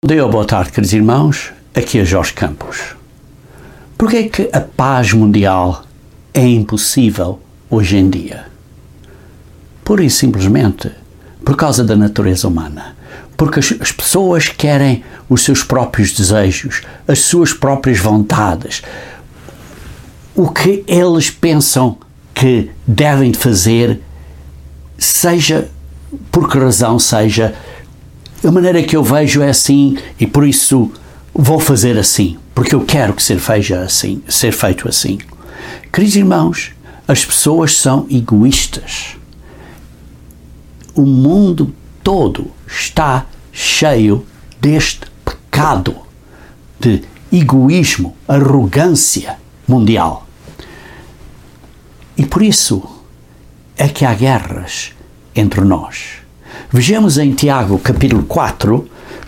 Boa tarde, queridos irmãos. Aqui é Jorge Campos. Por que é que a paz mundial é impossível hoje em dia? Pura e simplesmente por causa da natureza humana. Porque as pessoas querem os seus próprios desejos, as suas próprias vontades, o que eles pensam que devem fazer, seja por que razão seja. A maneira que eu vejo é assim e por isso vou fazer assim, porque eu quero que ser feito assim. Queridos irmãos, as pessoas são egoístas. O mundo todo está cheio deste pecado de egoísmo, arrogância mundial. E por isso é que há guerras entre nós. Vejamos em Tiago capítulo 4,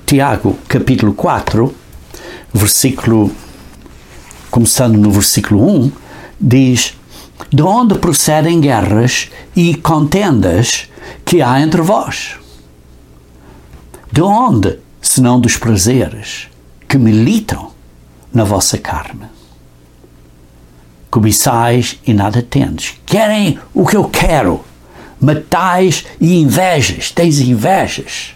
começando no versículo 1, diz: de onde procedem guerras e contendas que há entre vós? De onde, senão dos prazeres que militam na vossa carne? Cobiçais e nada tendes. Querem o que eu quero. Matais e invejas. Tens invejas.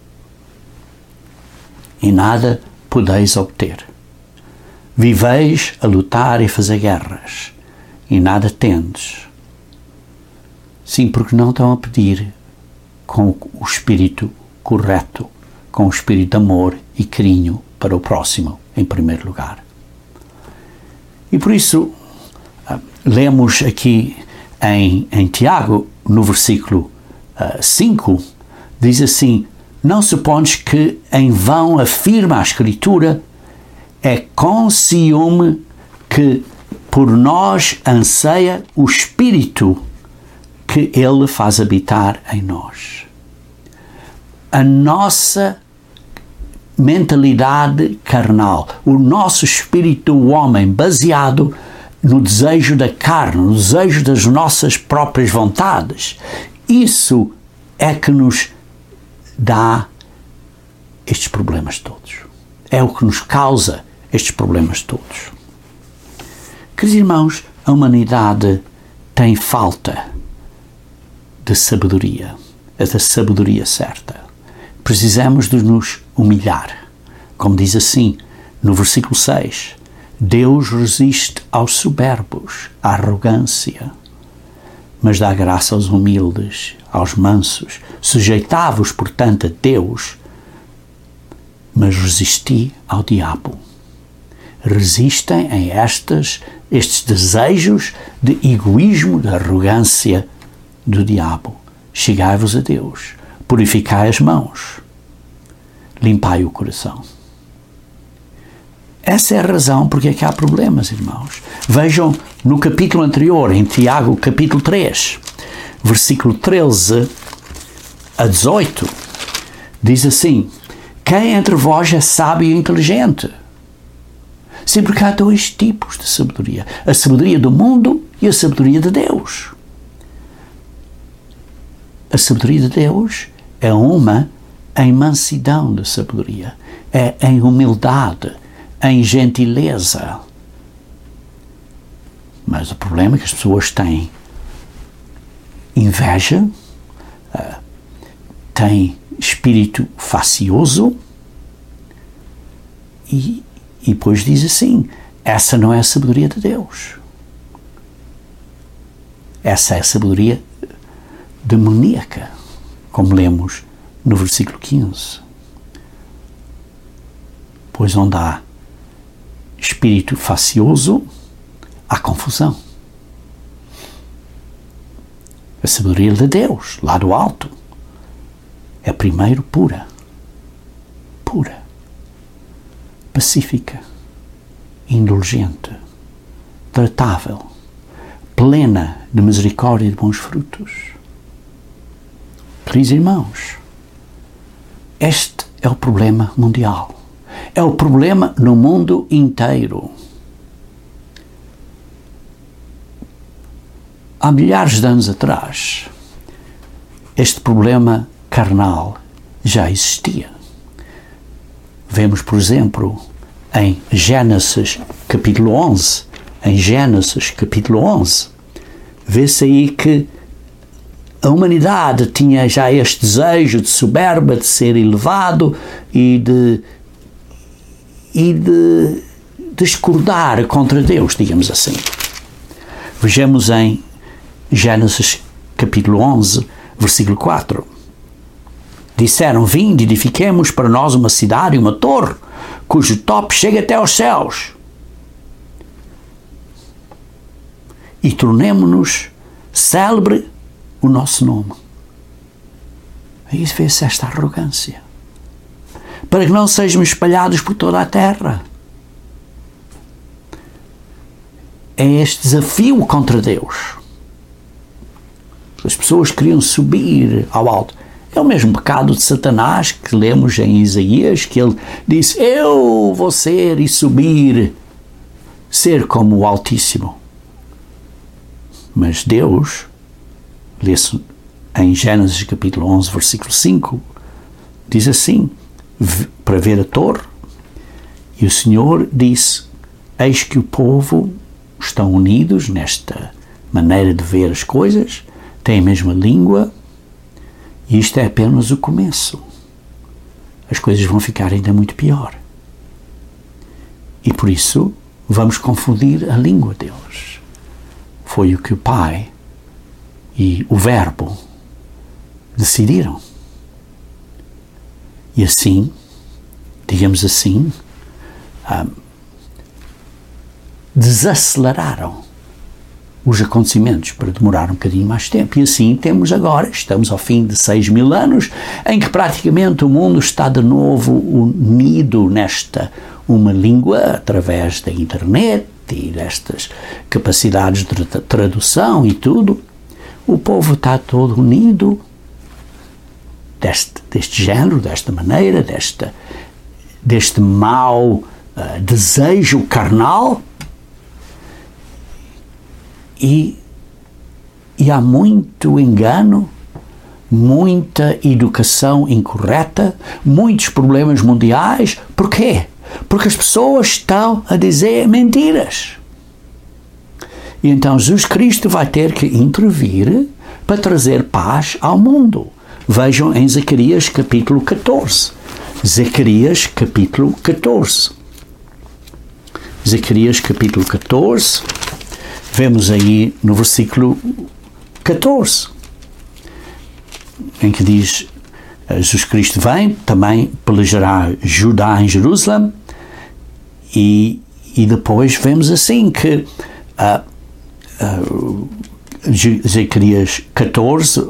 E nada podeis obter. Viveis a lutar e fazer guerras. E nada tendes. Sim, porque não estão a pedir com o espírito correto, com o espírito de amor e carinho para o próximo, em primeiro lugar. E por isso, lemos aqui em Tiago, no versículo 5, diz assim: não supondes que em vão afirma a Escritura, é com ciúme que por nós anseia o Espírito que Ele faz habitar em nós. A nossa mentalidade carnal, o nosso espírito do homem baseado no desejo da carne, no desejo das nossas próprias vontades, isso é que nos dá estes problemas todos. É o que nos causa estes problemas todos. Queridos irmãos, a humanidade tem falta de sabedoria, da sabedoria certa. Precisamos de nos humilhar. Como diz assim, no versículo 6, Deus resiste aos soberbos, à arrogância, mas dá graça aos humildes, aos mansos. Sujeitai-vos, portanto, a Deus, mas resisti ao diabo. Resistem a estes desejos de egoísmo, de arrogância do diabo. Chegai-vos a Deus, purificai as mãos, limpai o coração. Essa é a razão porque é que há problemas, irmãos. Vejam no capítulo anterior, em Tiago, capítulo 3, versículo 13 a 18, diz assim: quem entre vós é sábio e inteligente? Sim, porque há dois tipos de sabedoria: a sabedoria do mundo e a sabedoria de Deus. A sabedoria de Deus é uma em mansidão de sabedoria, é em humildade, em gentileza. Mas o problema é que as pessoas têm inveja, têm espírito facioso e depois diz assim: essa não é a sabedoria de Deus. Essa é a sabedoria demoníaca, como lemos no versículo 15. Pois onde há espírito facioso, há confusão. A sabedoria de Deus, lá do alto, é primeiro pura, pacífica, indulgente, tratável, plena de misericórdia e de bons frutos. Queridos irmãos, este é o problema mundial. É o problema no mundo inteiro. Há milhares de anos atrás, este problema carnal já existia. Vemos, por exemplo, em Gênesis capítulo 11, vê-se aí que a humanidade tinha já este desejo de soberba, de ser elevado e de discordar contra Deus, digamos assim. Vejamos em Gênesis capítulo 11, versículo 4. Disseram: vinde, edifiquemos para nós uma cidade e uma torre, cujo topo chega até aos céus, e tornemo-nos célebre o nosso nome. Aí vê-se esta arrogância. Para que não sejamos espalhados por toda a terra. É este desafio contra Deus. As pessoas queriam subir ao alto. É o mesmo pecado de Satanás que lemos em Isaías, que ele disse: eu vou ser e subir, ser como o Altíssimo. Mas Deus, lê-se em Gênesis capítulo 11, versículo 5, diz assim, para ver a torre, e o Senhor disse: eis que o povo estão unidos nesta maneira de ver as coisas, têm a mesma língua, e isto é apenas o começo. As coisas vão ficar ainda muito pior. E por isso vamos confundir a língua deles. Foi o que o Pai e o Verbo decidiram. E assim, digamos assim, desaceleraram os acontecimentos para demorar um bocadinho mais tempo. E assim estamos ao fim de 6.000 anos, em que praticamente o mundo está de novo unido nesta uma língua, através da internet e destas capacidades de tradução e tudo. O povo está todo unido deste género, desta maneira, deste mau desejo carnal. E há muito engano, muita educação incorreta, muitos problemas mundiais. Porquê? Porque as pessoas estão a dizer mentiras. E então Jesus Cristo vai ter que intervir para trazer paz ao mundo. Vejam em Zacarias capítulo 14. Zacarias capítulo 14. Zacarias capítulo 14. Vemos aí no versículo 14, em que diz: Jesus Cristo vem, também pelejará Judá em Jerusalém, e depois vemos assim que Zacarias 14,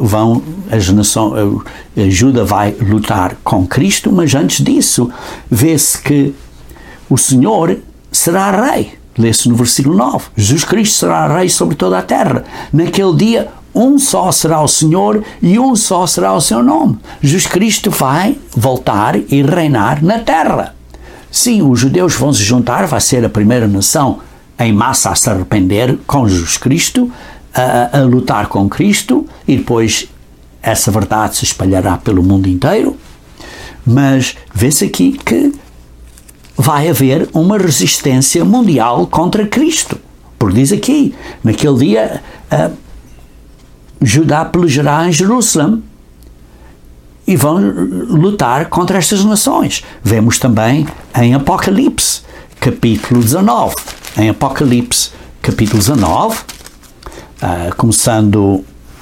Judá vai lutar com Cristo, mas antes disso vê-se que o Senhor será rei. Lê-se no versículo 9. Jesus Cristo será rei sobre toda a terra. Naquele dia, um só será o Senhor e um só será o seu nome. Jesus Cristo vai voltar e reinar na terra. Sim, os judeus vão se juntar, vai ser a primeira nação em massa a se arrepender com Jesus Cristo, a lutar com Cristo, e depois essa verdade se espalhará pelo mundo inteiro. Mas vê-se aqui que vai haver uma resistência mundial contra Cristo. Porque diz aqui, naquele dia, Judá pelejará em Jerusalém e vão lutar contra estas nações. Vemos também em Apocalipse, capítulo 19. Em Apocalipse, capítulo 19, começando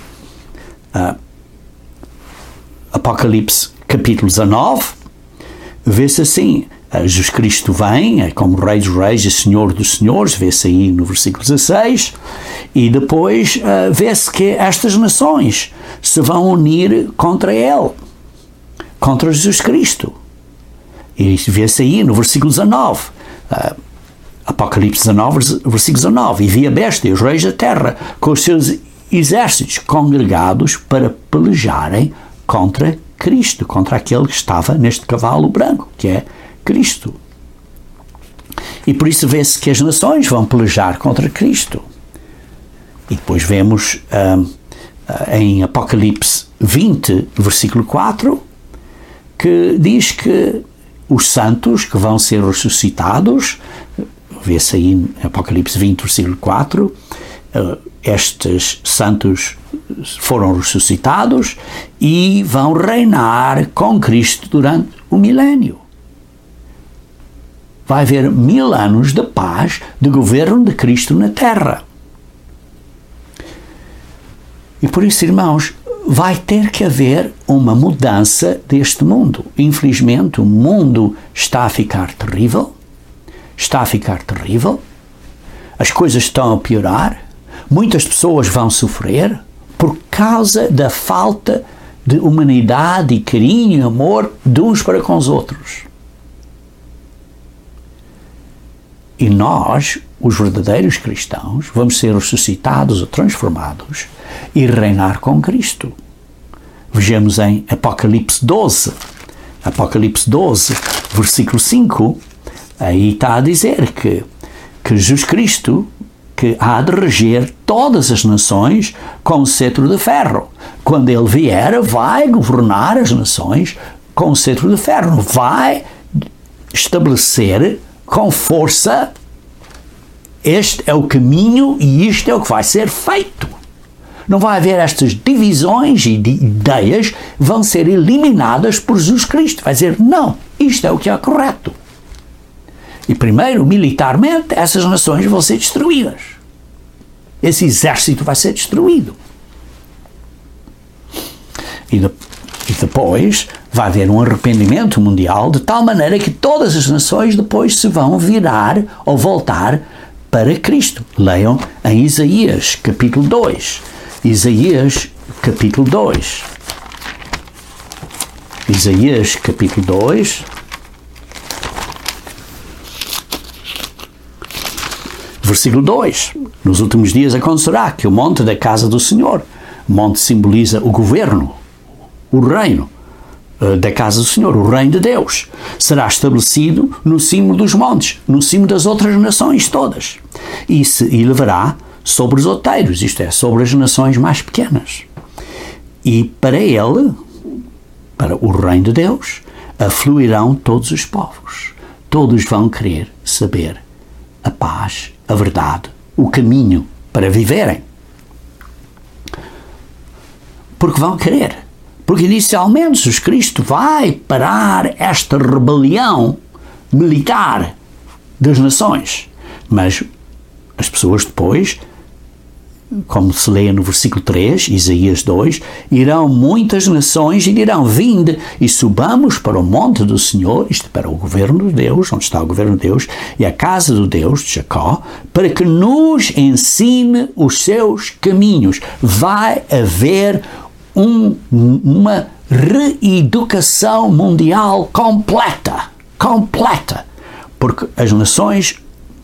Apocalipse, capítulo 19, vê-se assim: Jesus Cristo vem como Rei dos Reis e Senhor dos Senhores, vê-se aí no versículo 16, e depois vê-se que estas nações se vão unir contra ele, contra Jesus Cristo. E vê-se aí no versículo 19, Apocalipse 19, versículo 19, e vi a besta e os reis da terra com os seus exércitos congregados para pelejarem contra Cristo, contra aquele que estava neste cavalo branco, que é Cristo. E por isso vê-se que as nações vão pelejar contra Cristo. E depois vemos em Apocalipse 20, versículo 4, que diz que os santos que vão ser ressuscitados, vê-se aí em Apocalipse 20, versículo 4, estes santos foram ressuscitados e vão reinar com Cristo durante o milénio. Vai haver 1000 anos de paz, de governo de Cristo na terra. E por isso, irmãos, vai ter que haver uma mudança deste mundo. Infelizmente, o mundo está a ficar terrível. Está a ficar terrível. As coisas estão a piorar. Muitas pessoas vão sofrer por causa da falta de humanidade e carinho e amor de uns para com os outros. E nós, os verdadeiros cristãos, vamos ser ressuscitados ou transformados e reinar com Cristo. Vejamos em Apocalipse 12. Apocalipse 12, versículo 5, aí está a dizer que Jesus Cristo, que há de reger todas as nações com o cetro de ferro. Quando Ele vier, vai governar as nações com o cetro de ferro. Vai estabelecer com força, este é o caminho e isto é o que vai ser feito. Não vai haver estas divisões e de ideias, vão ser eliminadas por Jesus Cristo. Vai dizer, não, isto é o que é correto. E primeiro, militarmente, essas nações vão ser destruídas. Esse exército vai ser destruído. E depois vai haver um arrependimento mundial de tal maneira que todas as nações depois se vão virar ou voltar para Cristo. Leiam em Isaías, capítulo 2. Isaías, capítulo 2. Isaías, capítulo 2. Versículo 2. Nos últimos dias acontecerá que o monte da casa do Senhor, o monte simboliza o governo, o reino da casa do Senhor, o reino de Deus, será estabelecido no cimo dos montes, no cimo das outras nações todas, e se elevará sobre os outeiros, isto é, sobre as nações mais pequenas. E para ele, para o reino de Deus, afluirão todos os povos. Todos vão querer saber a paz, a verdade, o caminho para viverem. Porque vão querer. Porque inicialmente Jesus Cristo vai parar esta rebelião militar das nações. Mas as pessoas depois, como se lê no versículo 3, Isaías 2, irão muitas nações e dirão, vinde e subamos para o monte do Senhor, isto para o governo de Deus, onde está o governo de Deus, e a casa do Deus de Jacó, para que nos ensine os seus caminhos. Vai haver uma reeducação mundial completa, porque as nações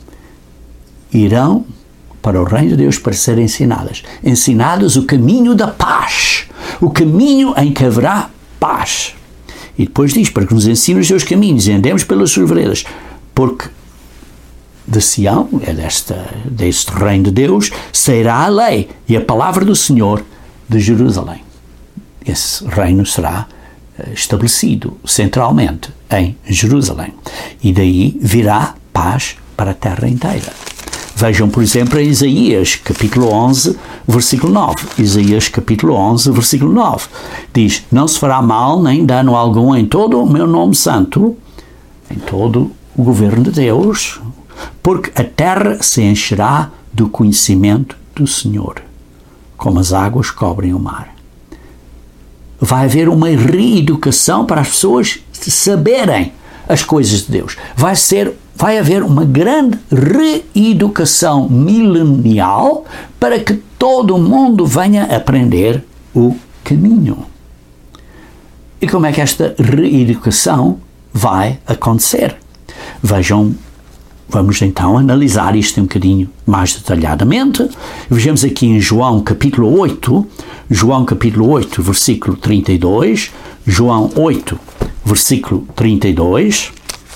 irão para o reino de Deus para serem ensinadas o caminho da paz, o caminho em que haverá paz. E depois diz, para que nos ensine os seus caminhos e andemos pelas suas veredas, porque de Sião, é deste reino de Deus, sairá a lei e a palavra do Senhor de Jerusalém. Esse reino será estabelecido centralmente em Jerusalém. E daí virá paz para a terra inteira. Vejam, por exemplo, em Isaías, capítulo 11, versículo 9. Isaías, capítulo 11, versículo 9. Diz, não se fará mal nem dano algum em todo o meu nome santo, em todo o governo de Deus, porque a terra se encherá do conhecimento do Senhor, como as águas cobrem o mar. Vai haver uma reeducação para as pessoas saberem as coisas de Deus. Vai haver uma grande reeducação milenial para que todo mundo venha aprender o caminho. E como é que esta reeducação vai acontecer? Vejam, vamos então analisar isto um bocadinho mais detalhadamente. Vejamos aqui em João capítulo 8, versículo 32, João 8, versículo 32,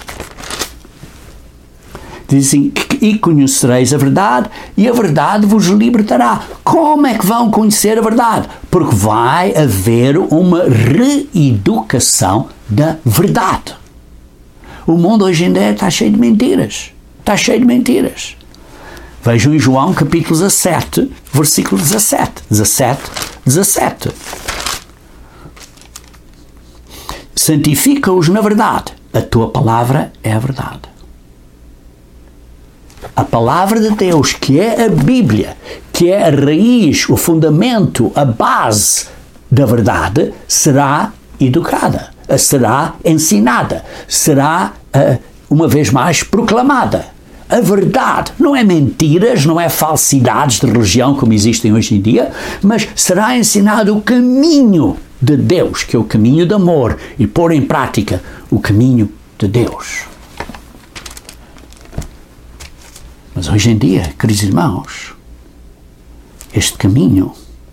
diz assim, e conhecereis a verdade, e a verdade vos libertará. Como é que vão conhecer a verdade? Porque vai haver uma reeducação da verdade. O mundo hoje em dia está cheio de mentiras. Está cheio de mentiras. Vejam em João capítulo 17, versículo 17. 17. Santifica-os na verdade. A tua palavra é a verdade. A palavra de Deus, que é a Bíblia, que é a raiz, o fundamento, a base da verdade, será educada, será ensinada, será, uma vez mais, proclamada. A verdade não é mentiras, não é falsidades de religião como existem hoje em dia, mas será ensinado o caminho de Deus, que é o caminho de amor, e pôr em prática o caminho de Deus. Mas hoje em dia, queridos irmãos, este caminho,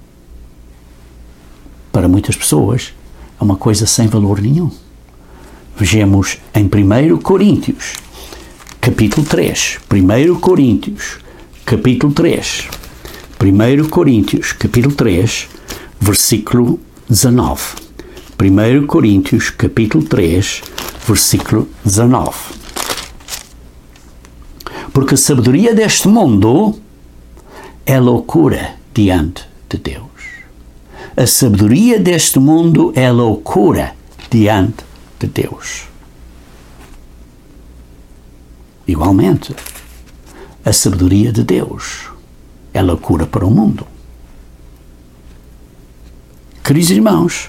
para muitas pessoas, é uma coisa sem valor nenhum. Vejamos em 1 Coríntios, capítulo 3. 1 Coríntios, capítulo 3. 1 Coríntios, capítulo 3, versículo 19. 1 Coríntios, capítulo 3, versículo 19. Porque a sabedoria deste mundo é loucura diante de Deus. A sabedoria deste mundo é loucura diante de Deus. Igualmente, a sabedoria de Deus é loucura para o mundo. Queridos irmãos,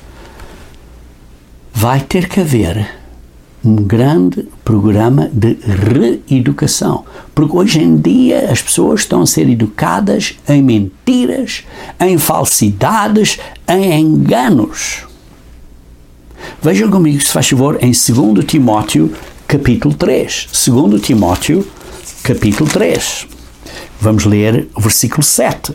vai ter que haver um grande programa de reeducação, porque hoje em dia as pessoas estão a ser educadas em mentiras, em falsidades, em enganos. Vejam comigo, se faz favor, em 2 Timóteo, capítulo 3. 2 Timóteo, capítulo 3. Vamos ler o versículo 7.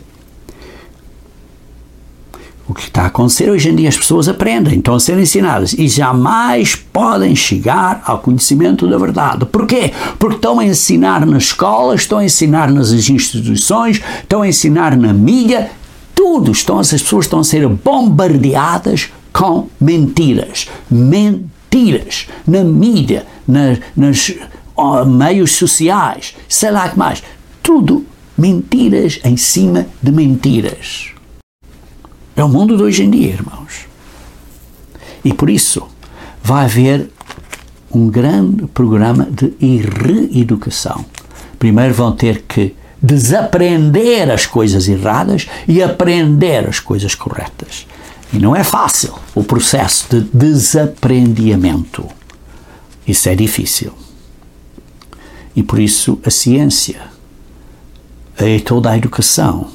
O que está a acontecer hoje em dia, as pessoas aprendem, estão a ser ensinadas e jamais podem chegar ao conhecimento da verdade. Porquê? Porque estão a ensinar nas escolas, estão a ensinar nas instituições, estão a ensinar na mídia, tudo. As pessoas estão a ser bombardeadas com mentiras. Mentiras na mídia, nos meios sociais, sei lá o que mais. Tudo mentiras em cima de mentiras. É o mundo de hoje em dia, irmãos. E por isso vai haver um grande programa de reeducação. Primeiro vão ter que desaprender as coisas erradas e aprender as coisas corretas. E não é fácil o processo de desaprendiamento. Isso é difícil. E por isso a ciência e toda a educação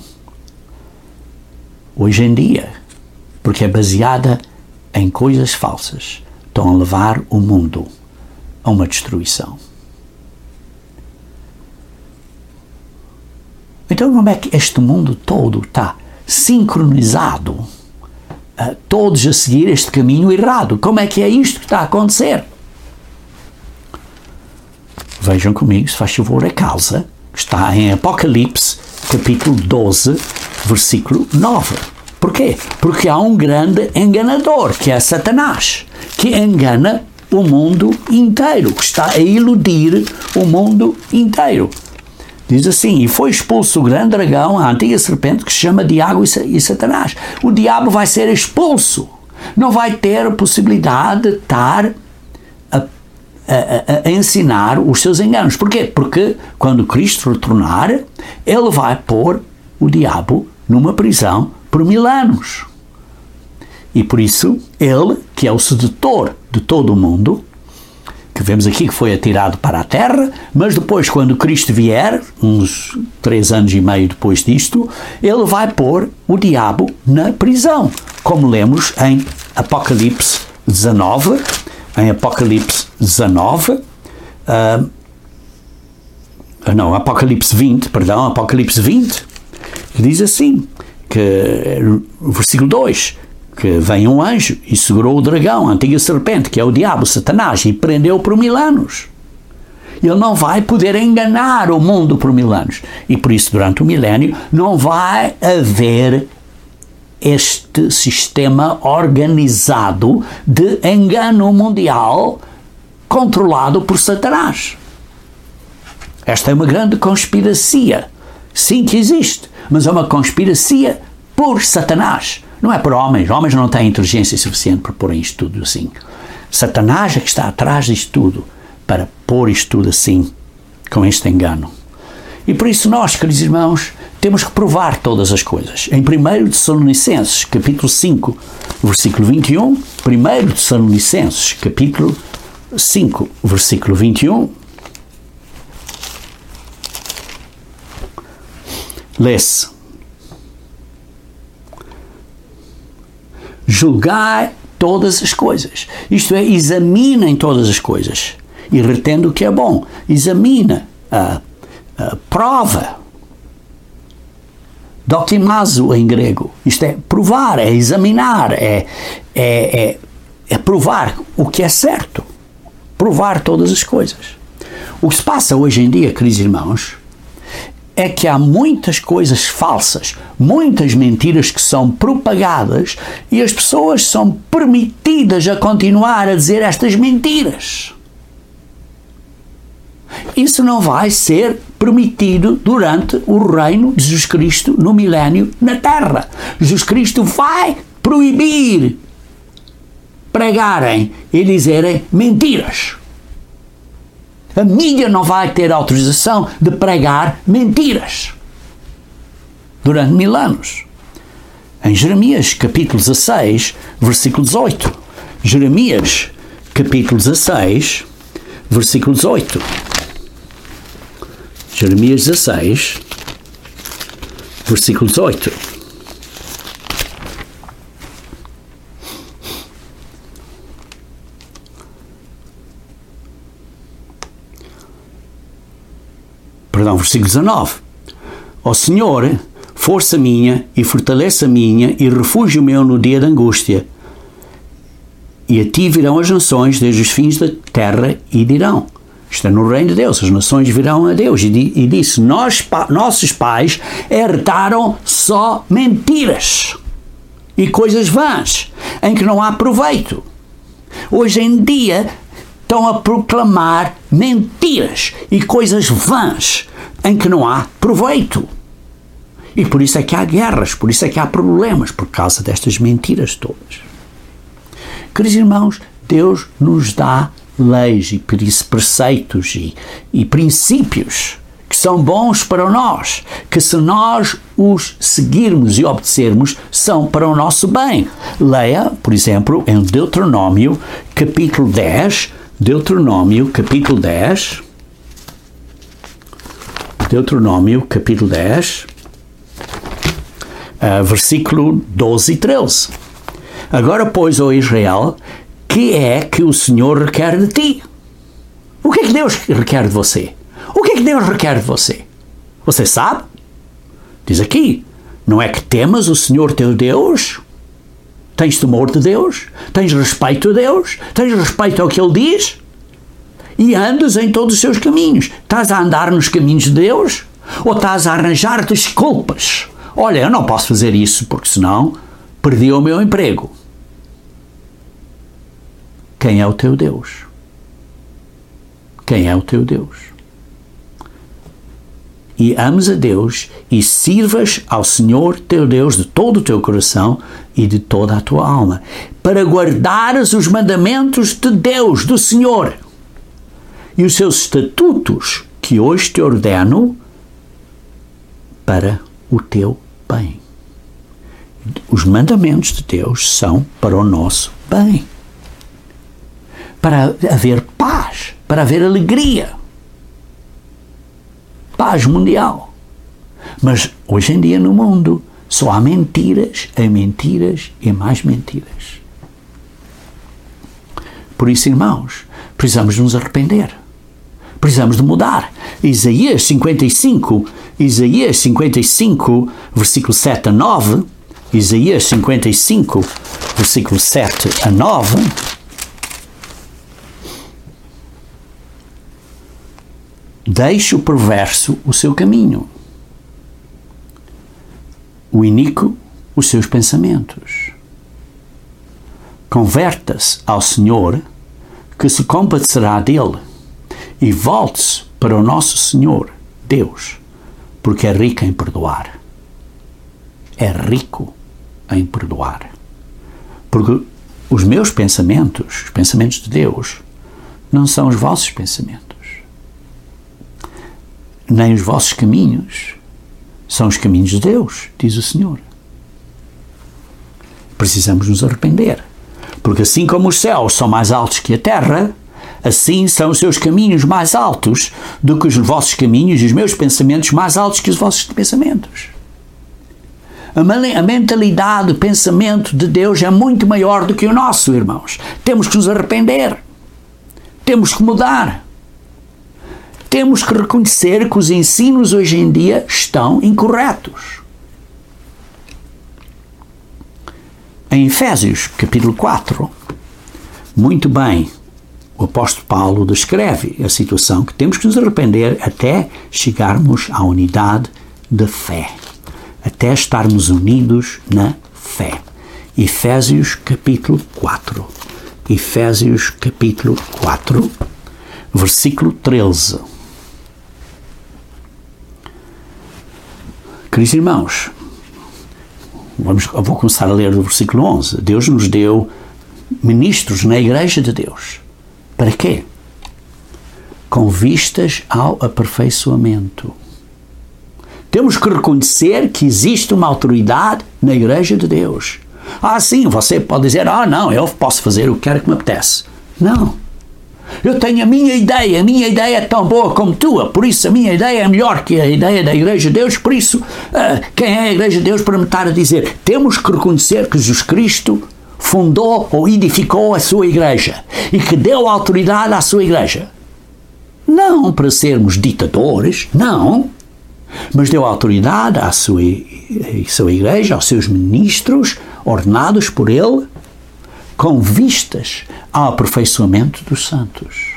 hoje em dia, porque é baseada em coisas falsas, estão a levar o mundo a uma destruição. Então como é que este mundo todo está sincronizado, todos a seguir este caminho errado? Como é que é isto que está a acontecer? Vejam comigo, se faz favor, a causa que está em Apocalipse, capítulo 12, versículo 9. Porquê? Porque há um grande enganador, que é Satanás, que engana o mundo inteiro, que está a iludir o mundo inteiro. Diz assim: e foi expulso o grande dragão, a antiga serpente, que se chama Diabo e Satanás. O diabo vai ser expulso. Não vai ter a possibilidade de estar a ensinar os seus enganos. Porquê? Porque quando Cristo retornar, ele vai pôr o diabo numa prisão por 1000 anos. E por isso, ele, que é o sedutor de todo o mundo, que vemos aqui que foi atirado para a terra, mas depois, quando Cristo vier, uns 3 anos e meio depois disto, ele vai pôr o diabo na prisão, como lemos em Apocalipse 19, Apocalipse 20, que diz assim, que no versículo 2, que vem um anjo e segurou o dragão, a antiga serpente, que é o diabo, Satanás, e prendeu-o por 1000 anos. Ele não vai poder enganar o mundo por 1000 anos. E por isso, durante o milénio, não vai haver este sistema organizado de engano mundial controlado por Satanás. Esta é uma grande conspiracia. Sim que existe, mas é uma conspiracia por Satanás. Não é por homens. Homens não têm inteligência suficiente para pôr isto tudo assim. Satanás é que está atrás disto tudo para pôr isto tudo assim, com este engano. E por isso nós, queridos irmãos, temos que provar todas as coisas. Em 1 Tessalonicenses, capítulo 5, versículo 21, 1 Tessalonicenses, capítulo 5, versículo 21, lê-se: julgai todas as coisas. Isto é, examinem todas as coisas e retendo o que é bom. Examina, prova. Dokimazo em grego. Isto é provar, é examinar, é provar o que é certo. Provar todas as coisas. O que se passa hoje em dia, queridos irmãos, é que há muitas coisas falsas, muitas mentiras que são propagadas e as pessoas são permitidas a continuar a dizer estas mentiras. Isso não vai ser permitido durante o reino de Jesus Cristo no milénio na Terra. Jesus Cristo vai proibir pregarem e dizerem mentiras. A mídia não vai ter autorização de pregar mentiras durante 1000 anos. Em Jeremias, capítulo 16, versículo 18. Jeremias, capítulo 16, versículo 18. Jeremias 16, versículo 18. Perdão, versículo 19. Ó Senhor, força minha e fortaleza minha e refúgio meu no dia da angústia. E a ti virão as nações desde os fins da terra e dirão. Isto é no reino de Deus, as nações virão a Deus. E disse, nossos pais herdaram só mentiras e coisas vãs, em que não há proveito. Hoje em dia estão a proclamar mentiras e coisas vãs, em que não há proveito. E por isso é que há guerras, por isso é que há problemas, por causa destas mentiras todas. Queridos irmãos, Deus nos dá leis e preceitos e princípios que são bons para nós, que se nós os seguirmos e obedecermos, são para o nosso bem. Leia, por exemplo, em Deuteronômio, capítulo 10, Deuteronômio, capítulo 10, Deuteronômio, capítulo 10, versículo 12 e 13. Agora, pois, ó Israel, que é que o Senhor requer de ti? O que é que Deus requer de você? O que é que Deus requer de você? Você sabe? Diz aqui, não é que temas o Senhor teu Deus? Tens temor de Deus? Tens respeito a Deus? Tens respeito ao que Ele diz? E andas em todos os seus caminhos. Estás a andar nos caminhos de Deus? Ou estás a arranjar desculpas? Olha, eu não posso fazer isso porque senão perdi o meu emprego. Quem é o teu Deus? Quem é o teu Deus? E ames a Deus e sirvas ao Senhor teu Deus de todo o teu coração e de toda a tua alma, para guardares os mandamentos de Deus, do Senhor, e os seus estatutos que hoje te ordeno para o teu bem. Os mandamentos de Deus são para o nosso bem. Para haver paz, para haver alegria. Paz mundial. Mas hoje em dia no mundo só há mentiras e mentiras e mais mentiras. Por isso, irmãos, precisamos nos arrepender. Precisamos de mudar. Isaías 55, versículo 7 a 9, Isaías 55, versículo 7 a 9, deixe o perverso o seu caminho, o iníquo os seus pensamentos. Converta-se ao Senhor, que se compadecerá dele e volte-se para o nosso Senhor, Deus, porque é rico em perdoar. É rico em perdoar. Porque os meus pensamentos, os pensamentos de Deus, não são os vossos pensamentos. Nem os vossos caminhos são os caminhos de Deus, diz o Senhor. Precisamos nos arrepender. Porque assim como os céus são mais altos que a terra, assim são os seus caminhos mais altos do que os vossos caminhos e os meus pensamentos mais altos que os vossos pensamentos. A mentalidade, o pensamento de Deus é muito maior do que o nosso, irmãos. Temos que nos arrepender. Temos que mudar. Temos que reconhecer que os ensinos hoje em dia estão incorretos. Em Efésios, capítulo 4, muito bem, o apóstolo Paulo descreve a situação que temos que nos arrepender até chegarmos à unidade da fé. Até estarmos unidos na fé. Efésios capítulo 4. Efésios capítulo 4, versículo 13. Queridos irmãos, eu vou começar a ler do versículo 11. Deus nos deu ministros na Igreja de Deus. Para quê? Com vistas ao aperfeiçoamento. Temos que reconhecer que existe uma autoridade na Igreja de Deus. Sim, você pode dizer, não, eu posso fazer o que quer que me apetece. Não. Eu tenho a minha ideia é tão boa como tua, por isso a minha ideia é melhor que a ideia da Igreja de Deus, por isso, quem é a Igreja de Deus para me estar a dizer? Temos que reconhecer que Jesus Cristo fundou ou edificou a sua Igreja e que deu autoridade à sua Igreja. Não para sermos ditadores, não. Mas deu autoridade à sua Igreja, aos seus ministros, ordenados por Ele, com vistas ao aperfeiçoamento dos santos.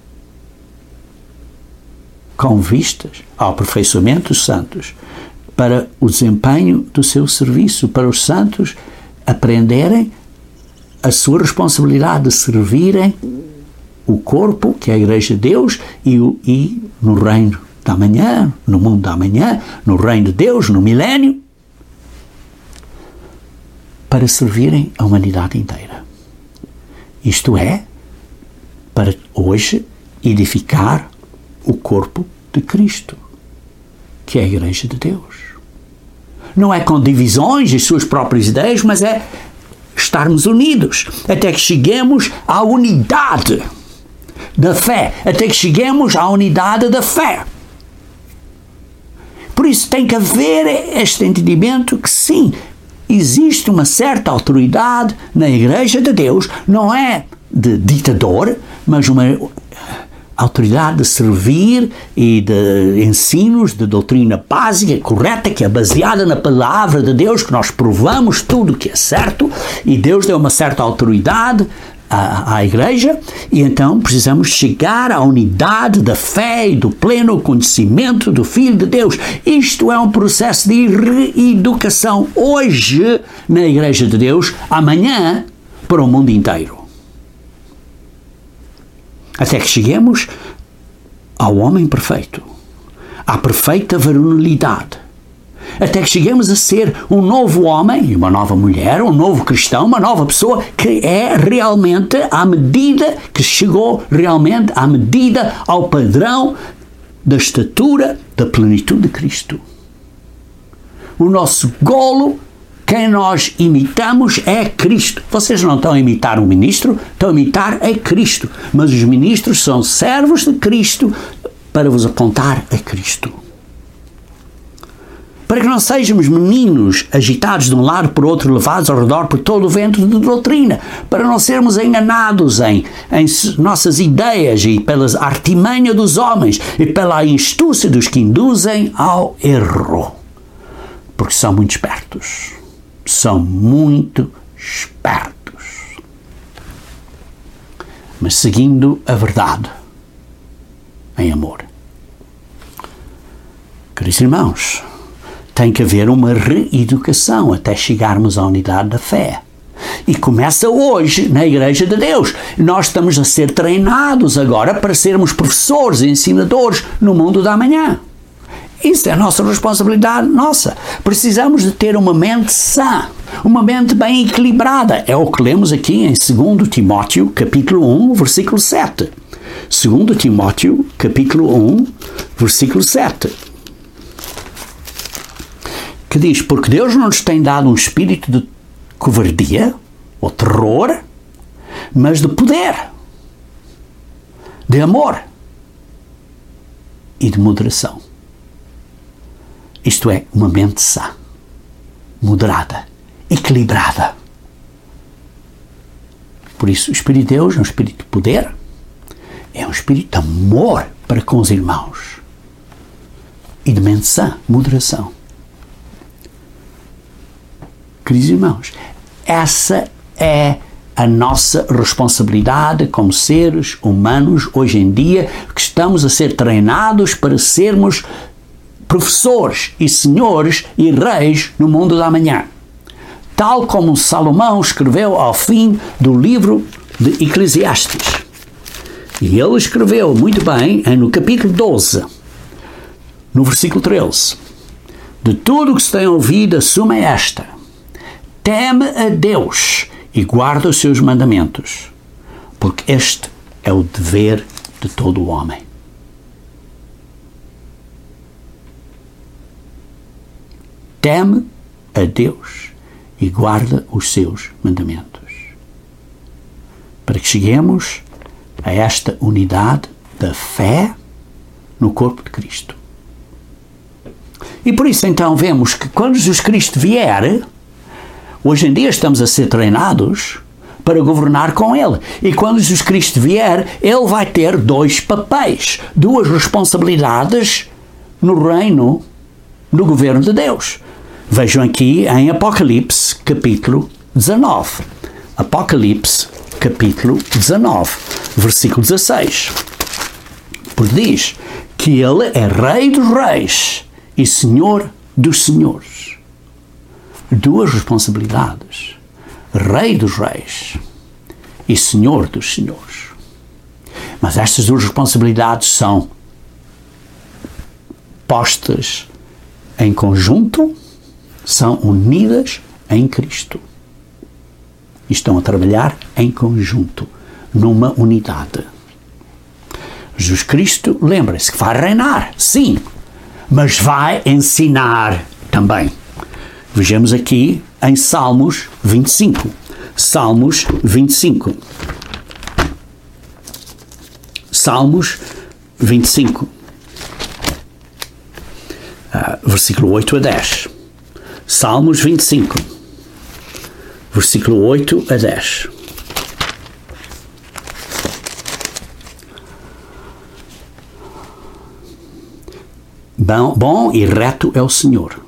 Com vistas ao aperfeiçoamento dos santos, para o desempenho do seu serviço, para os santos aprenderem a sua responsabilidade de servirem o corpo, que é a Igreja de Deus, e no reino da manhã, no mundo da manhã, no reino de Deus, no milénio, para servirem a humanidade inteira. Isto é, para hoje edificar o corpo de Cristo, que é a Igreja de Deus. Não é com divisões e suas próprias ideias, mas é estarmos unidos, até que cheguemos à unidade da fé, até que cheguemos à unidade da fé. Por isso tem que haver este entendimento que sim, existe uma certa autoridade na Igreja de Deus, não é de ditador, mas uma autoridade de servir e de ensinos, de doutrina básica, correta, que é baseada na palavra de Deus, que nós provamos tudo que é certo, e Deus deu uma certa autoridade à Igreja, e então precisamos chegar à unidade da fé e do pleno conhecimento do Filho de Deus. Isto é um processo de reeducação hoje na Igreja de Deus, amanhã para o mundo inteiro. Até que cheguemos ao homem perfeito, à perfeita varonilidade. Até que cheguemos a ser um novo homem, uma nova mulher, um novo cristão, uma nova pessoa que é realmente à medida, que chegou realmente à medida, ao padrão da estatura da plenitude de Cristo. O nosso golo, quem nós imitamos é Cristo. Vocês não estão a imitar um ministro, estão a imitar a Cristo. Mas os ministros são servos de Cristo para vos apontar a Cristo. Para que não sejamos meninos agitados de um lado para o outro, levados ao redor por todo o vento de doutrina, para não sermos enganados em nossas ideias e pelas artimanhas dos homens e pela astúcia dos que induzem ao erro. Porque são muito espertos. São muito espertos. Mas seguindo a verdade em amor. Queridos irmãos, tem que haver uma reeducação até chegarmos à unidade da fé. E começa hoje na Igreja de Deus. Nós estamos a ser treinados agora para sermos professores e ensinadores no mundo da manhã. Isso é a nossa responsabilidade, nossa. Precisamos de ter uma mente sã, uma mente bem equilibrada. É o que lemos aqui em 2 Timóteo, capítulo 1, versículo 7. 2 Timóteo, capítulo 1, versículo 7. Que diz, porque Deus não nos tem dado um espírito de covardia ou terror, mas de poder, de amor e de moderação. Isto é, uma mente sã, moderada, equilibrada. Por isso, o Espírito de Deus é um espírito de poder, é um espírito de amor para com os irmãos e de mente sã, moderação. Queridos irmãos, essa é a nossa responsabilidade como seres humanos hoje em dia, que estamos a ser treinados para sermos professores e senhores e reis no mundo da manhã. Tal como Salomão escreveu ao fim do livro de Eclesiastes. E ele escreveu muito bem no capítulo 12, no versículo 13. De tudo o que se tem ouvido, a suma é esta: teme a Deus e guarda os seus mandamentos, porque este é o dever de todo o homem. Teme a Deus e guarda os seus mandamentos, para que cheguemos a esta unidade da fé no corpo de Cristo. E por isso então vemos que quando Jesus Cristo vier, hoje em dia estamos a ser treinados para governar com Ele. E quando Jesus Cristo vier, Ele vai ter dois papéis, duas responsabilidades no reino do governo de Deus. Vejam aqui em Apocalipse, capítulo 19. Apocalipse, capítulo 19, versículo 16. Porque diz que Ele é Rei dos Reis e Senhor dos Senhores. Duas responsabilidades: Rei dos Reis e Senhor dos Senhores. Mas estas duas responsabilidades são postas em conjunto, são unidas em Cristo e estão a trabalhar em conjunto, numa unidade. Jesus Cristo, lembre-se que vai reinar, sim, mas vai ensinar também. Vejamos aqui em Salmos 25. Salmos 25. Salmos 25. Versículo 8 a 10. Salmos 25. Versículo 8 a 10. Bom e reto é o Senhor.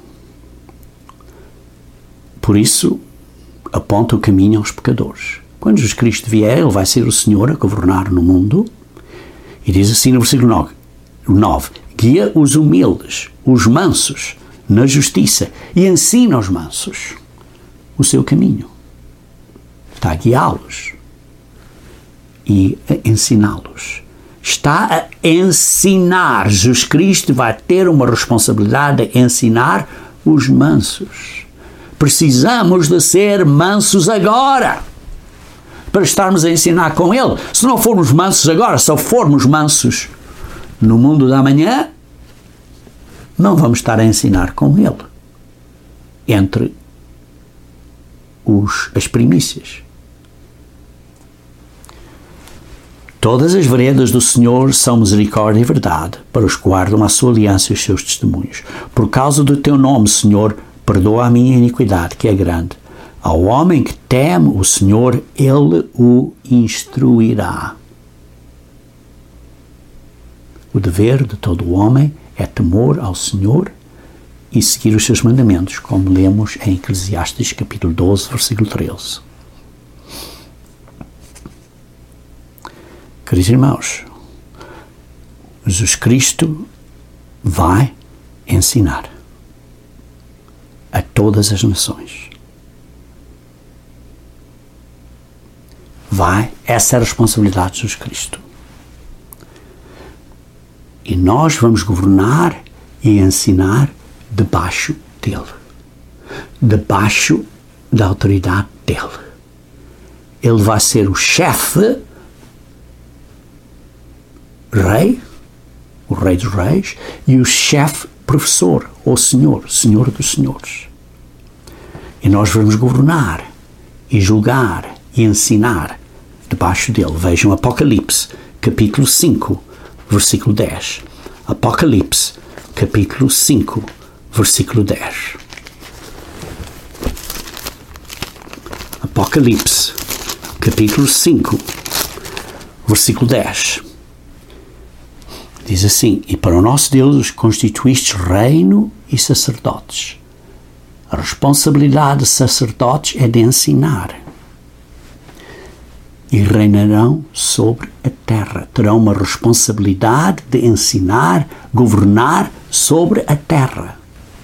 Por isso, aponta o caminho aos pecadores. Quando Jesus Cristo vier, Ele vai ser o Senhor a governar no mundo. E diz assim no versículo 9: guia os humildes, os mansos, na justiça, e ensina aos mansos o seu caminho. Está a guiá-los e a ensiná-los. Está a ensinar. Jesus Cristo vai ter uma responsabilidade de ensinar os mansos. Precisamos de ser mansos agora, para estarmos a ensinar com Ele. Se não formos mansos agora, só formos mansos no mundo da manhã, não vamos estar a ensinar com Ele, entre as primícias. Todas as veredas do Senhor são misericórdia e verdade, para os que guardam a sua aliança e os seus testemunhos. Por causa do teu nome, Senhor, perdoa a minha iniquidade, que é grande. Ao homem que teme o Senhor, Ele o instruirá. O dever de todo o homem é temor ao Senhor e seguir os seus mandamentos, como lemos em Eclesiastes capítulo 12, versículo 13. Queridos irmãos, Jesus Cristo vai ensinar a todas as nações. essa é a responsabilidade de Jesus Cristo. E nós vamos governar e ensinar debaixo dele. Debaixo da autoridade dele. Ele vai ser o chefe, rei, o rei dos reis, e o chefe professor, ou senhor dos senhores. E nós vamos governar e julgar e ensinar debaixo dele. Vejam Apocalipse, capítulo 5, versículo 10. Apocalipse, capítulo 5, versículo 10. Apocalipse, capítulo 5, versículo 10. Diz assim: e para o nosso Deus os constituístes reino e sacerdotes. A responsabilidade de sacerdotes é de ensinar. E reinarão sobre a terra. Terão uma responsabilidade de ensinar, governar sobre a terra.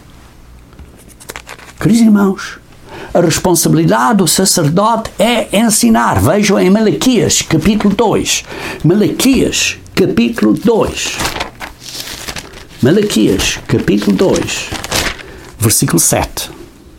Queridos irmãos, a responsabilidade do sacerdote é ensinar. Vejam em Malaquias, capítulo 2. Malaquias, capítulo 2. Malaquias, capítulo 2, versículo 7.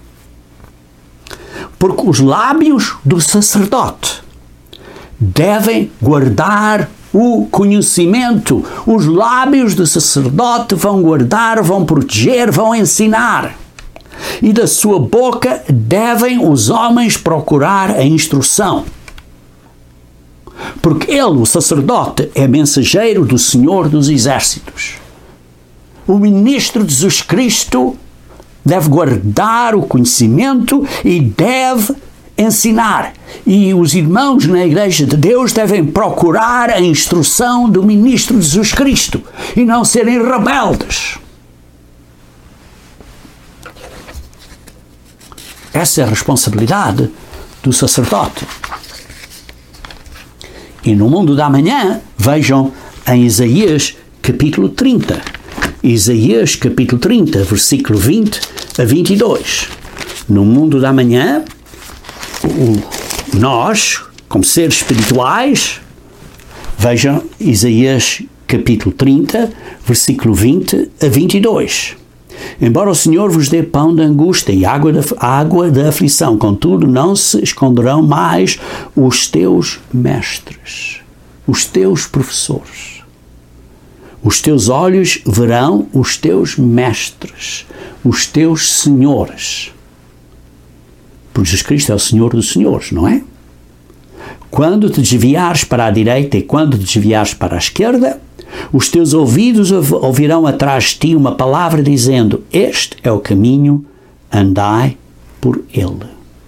Porque os lábios do sacerdote devem guardar o conhecimento. Os lábios do sacerdote vão guardar, vão proteger, vão ensinar. E da sua boca devem os homens procurar a instrução. Porque ele, o sacerdote, é mensageiro do Senhor dos Exércitos. O ministro de Jesus Cristo deve guardar o conhecimento e deve ensinar. E os irmãos na Igreja de Deus devem procurar a instrução do ministro de Jesus Cristo e não serem rebeldes. Essa é a responsabilidade do sacerdote. E no mundo da manhã, vejam em Isaías capítulo 30. Isaías capítulo 30, versículo 20 a 22. No mundo da manhã, nós, como seres espirituais, vejam Isaías capítulo 30, versículo 20 a 22. Embora o Senhor vos dê pão de angústia e água da aflição, contudo não se esconderão mais os teus mestres, os teus professores. Os teus olhos verão os teus mestres, os teus senhores. Porque Jesus Cristo é o Senhor dos senhores, não é? Quando te desviares para a direita e quando te desviares para a esquerda, os teus ouvidos ouvirão atrás de ti uma palavra dizendo: este é o caminho, andai por ele.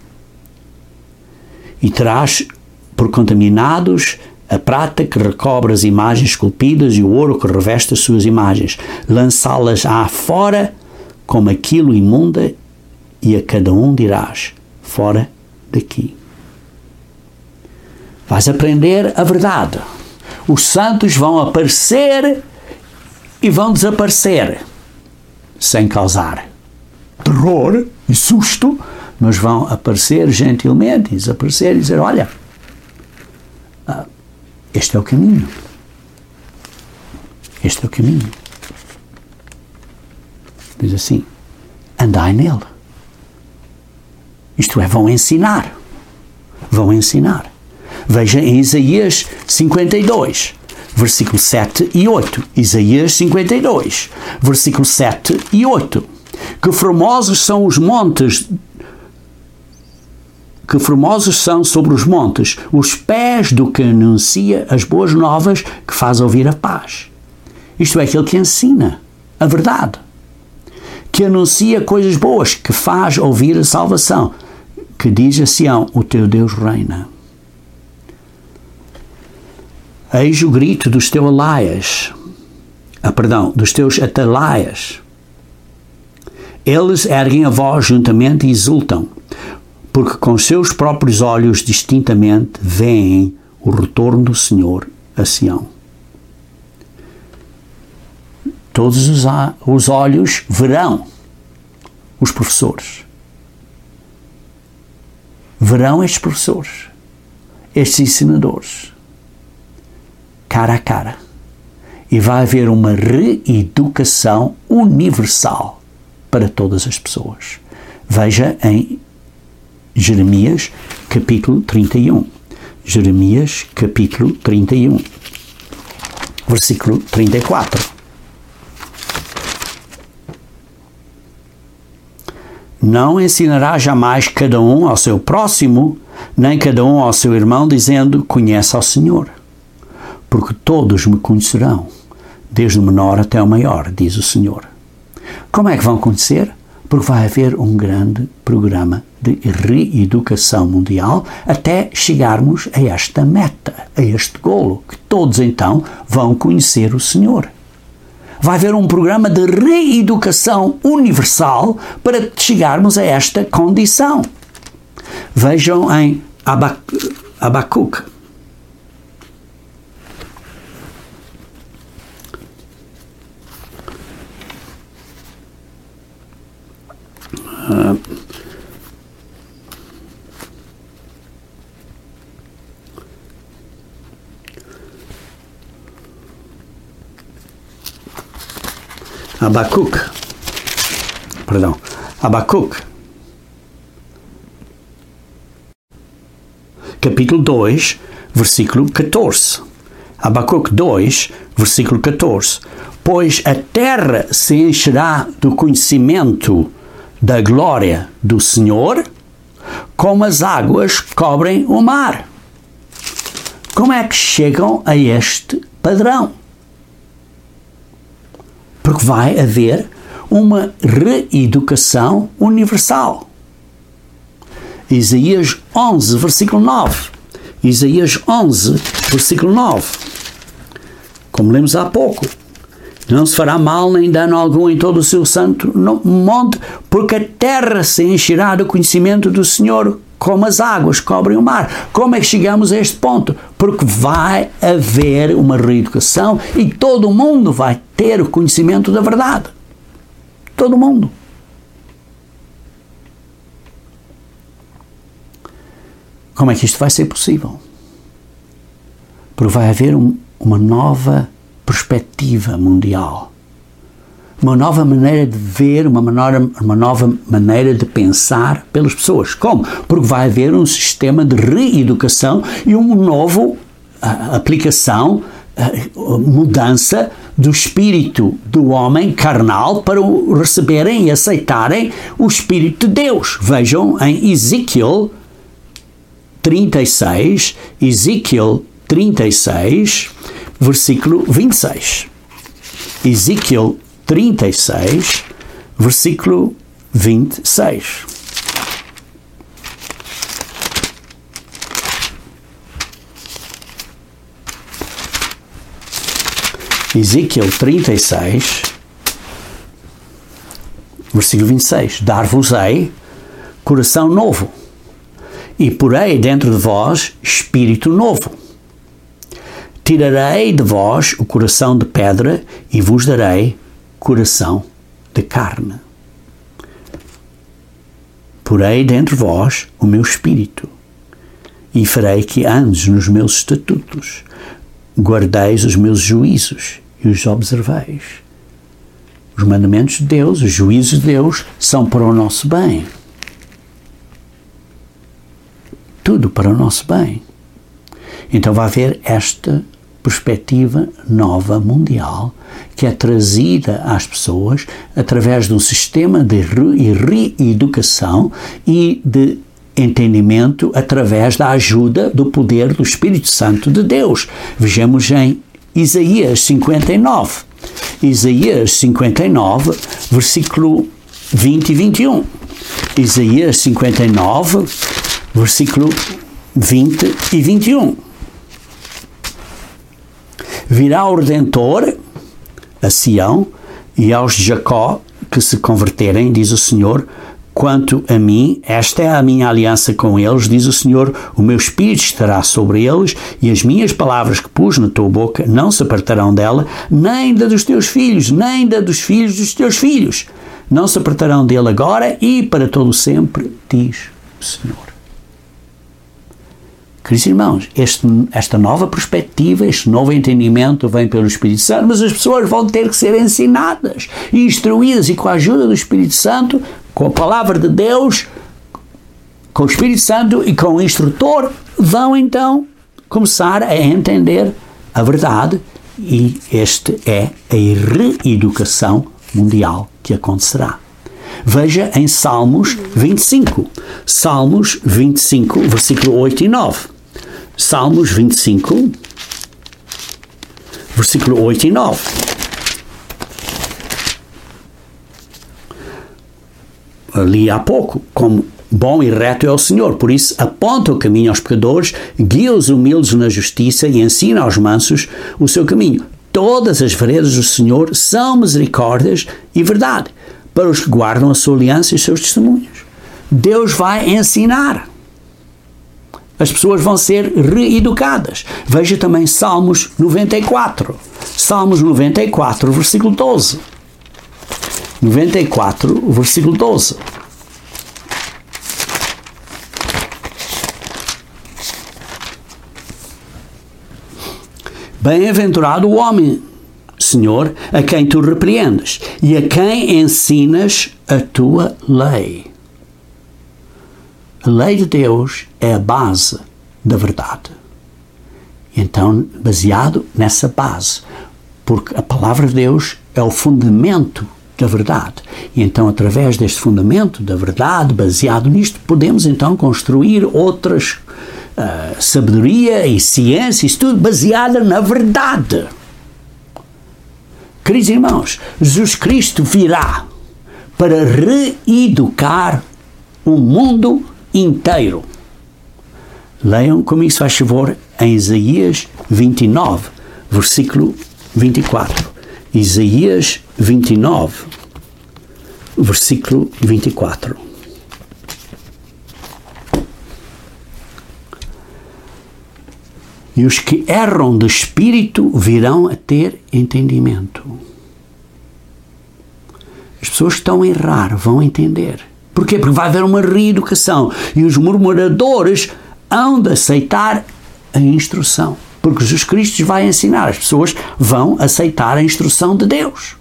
E terás por contaminados a prata que recobre as imagens esculpidas e o ouro que reveste as suas imagens. Lançá-las fora como aquilo imunda, e a cada um dirás: fora daqui. Vais aprender a verdade. Os santos vão aparecer e vão desaparecer, sem causar terror e susto, mas vão aparecer gentilmente e desaparecer e dizer: olha, este é o caminho. Este é o caminho. Diz assim: andai nele. Isto é, vão ensinar. Vão ensinar. Veja em Isaías 52, versículo 7 e 8. Isaías 52, versículo 7 e 8. Que formosos são os montes, que formosos são sobre os montes os pés do que anuncia as boas novas, que faz ouvir a paz. Isto é, aquele que ensina a verdade, que anuncia coisas boas, que faz ouvir a salvação, que diz a Sião: o teu Deus reina. Eis o grito dos teus alaias, dos teus atalaias. Eles erguem a voz juntamente e exultam, porque com seus próprios olhos distintamente veem o retorno do Senhor a Sião. Todos os olhos verão os professores. Verão estes professores. estes ensinadores, cara a cara. E vai haver uma reeducação universal para todas as pessoas. Veja em Jeremias, capítulo 31. Jeremias, capítulo 31, versículo 34. Não ensinará jamais cada um ao seu próximo, nem cada um ao seu irmão, dizendo, conhece ao Senhor. Porque todos me conhecerão, desde o menor até o maior, diz o Senhor. Como é que vão conhecer? Porque vai haver um grande programa de reeducação mundial até chegarmos a esta meta, a este golo, que todos então vão conhecer o Senhor. Vai haver um programa de reeducação universal para chegarmos a esta condição. Vejam em Abacuque. Abacuque, capítulo 2, versículo 14. Abacuque 2, versículo 14. Pois a terra se encherá do conhecimento da glória do Senhor, como as águas cobrem o mar. Como é que chegam a este padrão? Porque vai haver uma reeducação universal. Isaías 11, versículo 9. Isaías 11, versículo 9. Como lemos há pouco. Não se fará mal nem dano algum em todo o seu santo monte, porque a terra se encherá do conhecimento do Senhor, como as águas cobrem o mar. Como é que chegamos a este ponto? Porque vai haver uma reeducação e todo mundo vai ter o conhecimento da verdade. Todo mundo. Como é que isto vai ser possível? Porque vai haver uma nova perspectiva mundial. Uma nova maneira de ver, uma nova maneira de pensar pelas pessoas. Como? Porque vai haver um sistema de reeducação e uma nova aplicação, mudança do espírito do homem carnal para receberem e aceitarem o Espírito de Deus. Vejam em Ezequiel 36, versículo 26. Ezequiel 36, versículo 26. Ezequiel 36, versículo 26. Dar-vos-ei coração novo, e porei dentro de vós espírito novo. Tirarei de vós o coração de pedra e vos darei coração de carne. Porei dentro de vós o meu espírito e farei que andes nos meus estatutos, guardeis os meus juízos e os observeis. Os mandamentos de Deus, os juízos de Deus são para o nosso bem. Tudo para o nosso bem. Então vai haver esta perspectiva nova mundial que é trazida às pessoas através de um sistema de reeducação e de entendimento através da ajuda do poder do Espírito Santo de Deus. Vejamos em Isaías 59. Isaías 59, versículo 20 e 21. Isaías 59, versículo 20 e 21. Virá o Redentor a Sião e aos de Jacó que se converterem, diz o Senhor. Quanto a mim, esta é a minha aliança com eles, diz o Senhor, o meu espírito estará sobre eles e as minhas palavras que pus na tua boca não se apartarão dela, nem da dos teus filhos, nem da dos filhos dos teus filhos. Não se apartarão dele agora e para todo sempre, diz o Senhor. Queridos irmãos, esta nova perspectiva, este novo entendimento vem pelo Espírito Santo, mas as pessoas vão ter que ser ensinadas e instruídas, e com a ajuda do Espírito Santo, com a palavra de Deus, com o Espírito Santo e com o instrutor, vão então começar a entender a verdade, e esta é a reeducação mundial que acontecerá. Veja em Salmos 25. Salmos 25, versículo 8 e 9. Salmos 25, versículo 8 e 9. Ali há pouco, como bom e reto é o Senhor, por isso aponta o caminho aos pecadores, guia os humildes na justiça e ensina aos mansos o seu caminho. Todas as veredas do Senhor são misericórdias e verdade, para os que guardam a sua aliança e os seus testemunhos. Deus vai ensinar. As pessoas vão ser reeducadas. Veja também Salmos 94. Salmos 94, versículo 12. 94, versículo 12. Bem-aventurado o homem, Senhor, a quem tu repreendes e a quem ensinas a tua lei. A lei de Deus é a base da verdade. Então, baseado nessa base, porque a palavra de Deus é o fundamento da verdade. E então, através deste fundamento da verdade, baseado nisto, podemos então construir outras sabedoria e ciência, isso tudo baseado na verdade. Queridos irmãos, Jesus Cristo virá para reeducar o mundo inteiro. Leiam comigo, se faz favor, em Isaías 29, versículo 24. Isaías 29, versículo 24. E os que erram de espírito virão a ter entendimento. As pessoas que estão a errar vão entender. Porquê? Porque vai haver uma reeducação. E os murmuradores hão de aceitar a instrução. Porque Jesus Cristo vai ensinar. As pessoas vão aceitar a instrução de Deus.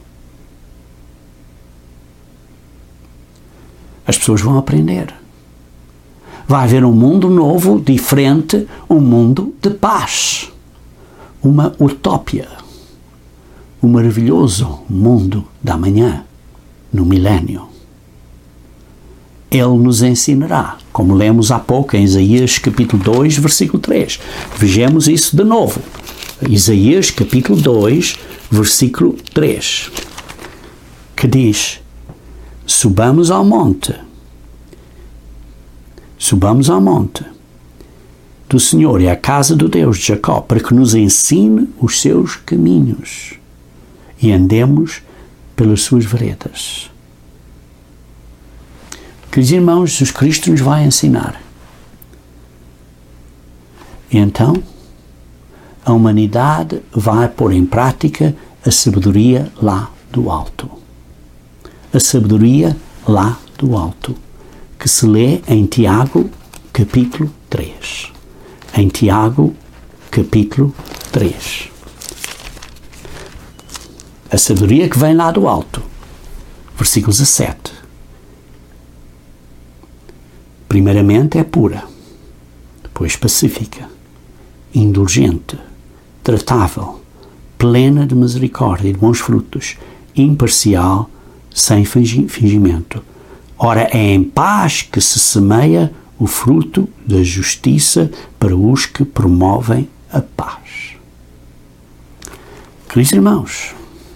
As pessoas vão aprender. Vai haver um mundo novo, diferente, um mundo de paz. Uma utópia. Um maravilhoso mundo da manhã, no milénio. Ele nos ensinará, como lemos há pouco em Isaías capítulo 2, versículo 3. Vejamos isso de novo. Isaías capítulo 2, versículo 3. Que diz: subamos ao monte do Senhor e à casa do Deus de Jacó, para que nos ensine os seus caminhos e andemos pelas suas veredas. Queridos irmãos, Jesus Cristo nos vai ensinar. E então, a humanidade vai pôr em prática a sabedoria lá do alto. A sabedoria lá do alto, que se lê em Tiago, capítulo 3. Em Tiago, capítulo 3. A sabedoria que vem lá do alto. Versículo 17. Primeiramente é pura, depois pacífica, indulgente, tratável, plena de misericórdia e de bons frutos, imparcial, sem fingimento. Ora, é em paz que se semeia o fruto da justiça para os que promovem a paz. Queridos irmãos,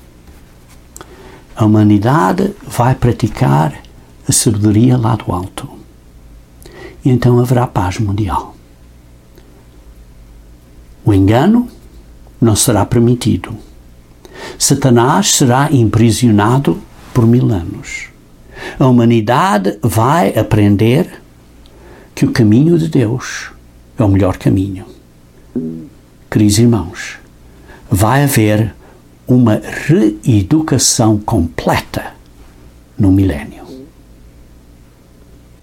a humanidade vai praticar a sabedoria lá do alto. E então haverá paz mundial. O engano não será permitido. Satanás será imprisionado por 1000 anos. A humanidade vai aprender que o caminho de Deus é o melhor caminho. Queridos irmãos, vai haver uma reeducação completa no milénio.